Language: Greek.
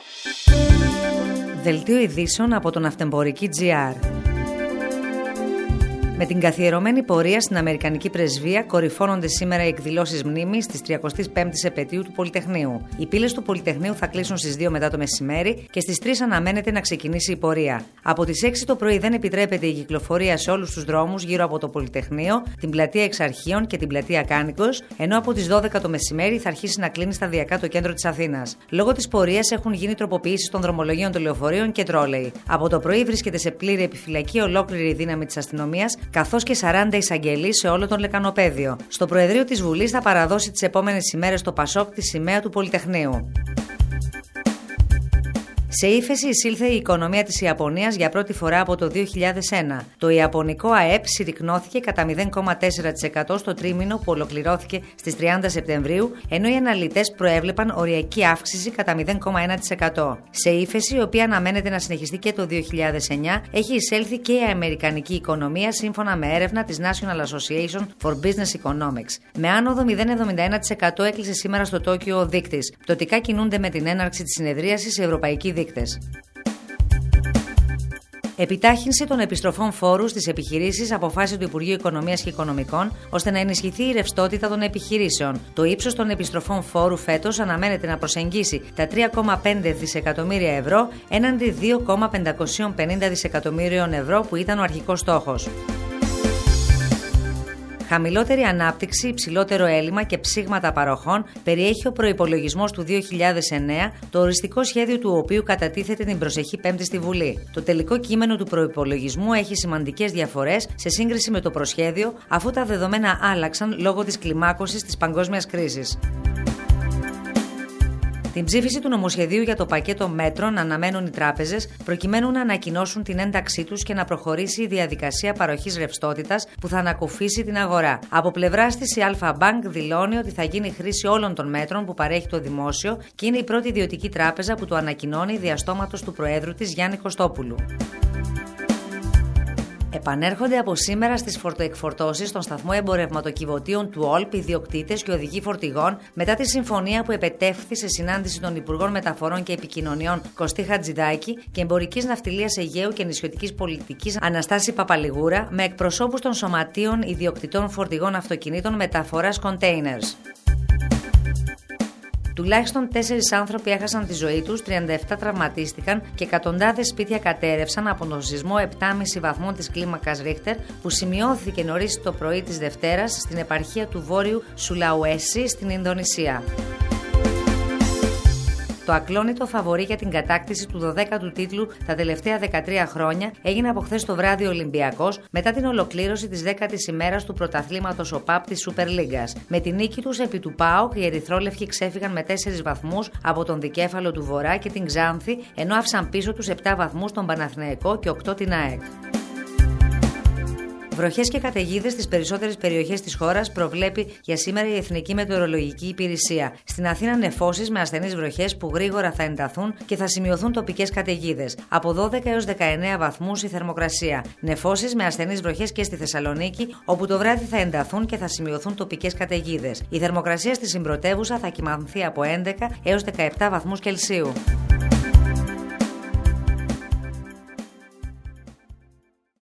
Δελτίο ειδήσεων από τον Ναυτεμπορική.gr. Με την καθιερωμένη πορεία στην Αμερικανική Πρεσβεία κορυφώνονται σήμερα οι εκδηλώσεις μνήμης της 35ης επετείου του Πολυτεχνείου. Οι πύλες του Πολυτεχνείου θα κλείσουν στις 2 μετά το μεσημέρι και στις 3 αναμένεται να ξεκινήσει η πορεία. Από τις 6 το πρωί δεν επιτρέπεται η κυκλοφορία σε όλους τους δρόμους γύρω από το Πολυτεχνείο, την πλατεία Εξαρχείων και την πλατεία Κάνικος, ενώ από τις 12 το μεσημέρι θα αρχίσει να κλείνει σταδιακά το κέντρο της Αθήνας. Λόγω της πορείας έχουν γίνει τροποποιήσεις των δρομολογίων των λεωφορείων και τρόλεϊ. Από το πρωί βρίσκεται σε πλήρη επιφυλακή ολόκληρη η δύναμη της αστυνομίας, καθώς και 40 εισαγγελείς σε όλο τον λεκανοπέδιο. Στο Προεδρείο της Βουλής θα παραδώσει τις επόμενες ημέρες το Πασόκ τη σημαία του Πολυτεχνείου. Σε ύφεση εισήλθε η οικονομία της Ιαπωνίας για πρώτη φορά από το 2001. Το Ιαπωνικό ΑΕΠ συρρικνώθηκε κατά 0,4% στο τρίμηνο που ολοκληρώθηκε στις 30 Σεπτεμβρίου, ενώ οι αναλυτές προέβλεπαν οριακή αύξηση κατά 0,1%. Σε ύφεση, η οποία αναμένεται να συνεχιστεί και το 2009, έχει εισέλθει και η αμερικανική οικονομία σύμφωνα με έρευνα της National Association for Business Economics. Με άνοδο 0,71% έκλεισε σήμερα στο Τόκιο ο δείκτης. Πτωτικά κινούνται με την έναρξη της συνεδρίασης οι ευρωπαϊκοί δείκτες. Επιτάχυνση των επιστροφών φόρου στις επιχειρήσεις, αποφάσισε το Υπουργείο Οικονομίας και Οικονομικών, ώστε να ενισχυθεί η ρευστότητα των επιχειρήσεων. Το ύψος των επιστροφών φόρου φέτος αναμένεται να προσεγγίσει τα 3,5 δισεκατομμύρια ευρώ έναντι 2,550 δισεκατομμύριων ευρώ που ήταν ο αρχικός στόχος. Χαμηλότερη ανάπτυξη, υψηλότερο έλλειμμα και ψήγματα παροχών περιέχει ο προϋπολογισμός του 2009, το οριστικό σχέδιο του οποίου κατατίθεται την προσεχή Πέμπτη στη Βουλή. Το τελικό κείμενο του προϋπολογισμού έχει σημαντικές διαφορές σε σύγκριση με το προσχέδιο, αφού τα δεδομένα άλλαξαν λόγω της κλιμάκωσης της παγκόσμιας κρίσης. Την ψήφιση του νομοσχεδίου για το πακέτο μέτρων αναμένουν οι τράπεζες προκειμένου να ανακοινώσουν την ένταξή τους και να προχωρήσει η διαδικασία παροχής ρευστότητας που θα ανακουφίσει την αγορά. Από πλευράς της, η Alpha Bank δηλώνει ότι θα γίνει χρήση όλων των μέτρων που παρέχει το δημόσιο και είναι η πρώτη ιδιωτική τράπεζα που το ανακοινώνει διαστόματος του Προέδρου της Γιάννη Κωστόπουλου. Επανέρχονται από σήμερα στις φορτοεκφορτώσεις στον σταθμό εμπορευματοκιβωτίων του ΟΛΠ ιδιοκτήτες και οδηγοί φορτηγών μετά τη συμφωνία που επετεύχθη σε συνάντηση των Υπουργών Μεταφορών και Επικοινωνιών Κωστή Χατζηδάκη και Εμπορικής Ναυτιλίας Αιγαίου και Νησιωτικής Πολιτικής Αναστάση Παπαλιγούρα με εκπροσώπους των σωματείων ιδιοκτητών φορτηγών αυτοκινήτων μεταφοράς containers. Τουλάχιστον 4 άνθρωποι έχασαν τη ζωή τους, 37 τραυματίστηκαν και εκατοντάδες σπίτια κατέρρευσαν από τον σεισμό 7,5 βαθμών της κλίμακας Ρίχτερ που σημειώθηκε νωρίς το πρωί της Δευτέρας στην επαρχία του Βόρειου Σουλαουέσι στην Ινδονησία. Το ακλόνητο φαβορί για την κατάκτηση του 12ου τίτλου τα τελευταία 13 χρόνια έγινε από χθες το βράδυ Ολυμπιακός μετά την ολοκλήρωση της 10ης ημέρας του πρωταθλήματος ΟΠΑΠ της Σούπερ Λίγκας. Με την νίκη τους επί του ΠΑΟΚ, οι ερυθρόλευκοι ξέφυγαν με 4 βαθμούς από τον Δικέφαλο του Βορρά και την Ξάνθη, ενώ άφησαν πίσω τους 7 βαθμούς τον Παναθηναϊκό και 8 την ΑΕΚ. Βροχές και καταιγίδες στις περισσότερες περιοχές της χώρας προβλέπει για σήμερα η Εθνική Μετεωρολογική Υπηρεσία. Στην Αθήνα νεφώσεις με ασθενείς βροχές που γρήγορα θα ενταθούν και θα σημειωθούν τοπικές καταιγίδες. Από 12 έως 19 βαθμούς η θερμοκρασία. Νεφώσεις με ασθενείς βροχές και στη Θεσσαλονίκη, όπου το βράδυ θα ενταθούν και θα σημειωθούν τοπικές καταιγίδες. Η θερμοκρασία στη συμπρωτεύουσα θα κυμανθεί από 11 έως 17 βαθμούς Κελσίου.